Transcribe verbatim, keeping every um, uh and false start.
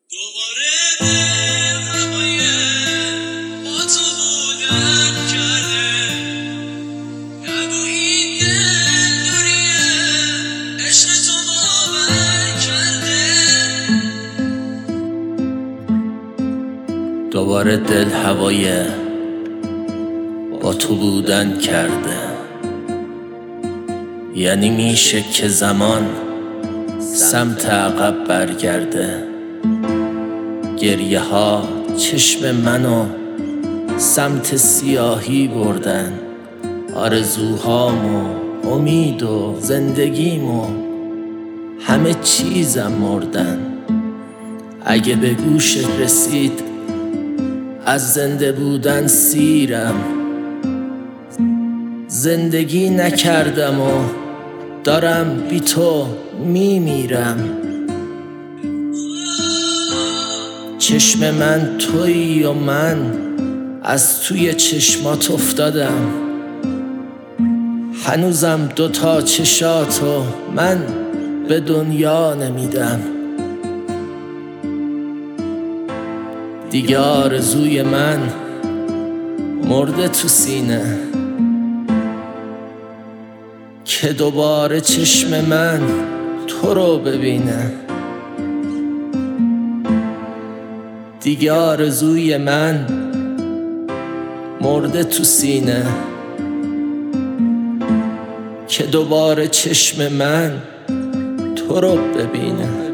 دوباره دل هوای با تو بودن کرده. نگو این دل دوریه عشق تو باور کرده. دوباره دل هوای با تو بودن کرده. یعنی میشه که زمان سمت عقب برگرده. گریه ها چشم منو سمت سیاهی بردن. آرزوهامو، امید و زندگیمو، همه چیزم مردن. اگه به گوشت رسید از زنده بودن سیرم. زندگی نکردم و دارم بی تو میمیرم. چشم من تویی و من از توی چشمات افتادم. هنوزم دوتا چشاتو من به دنیا نمیدم. دیگه آرزوی من مرده تو سینه که دوباره چشم من تو رو ببینه. دیگه آرزوی من مرده تو سینه که دوباره چشم من تو رو ببینه.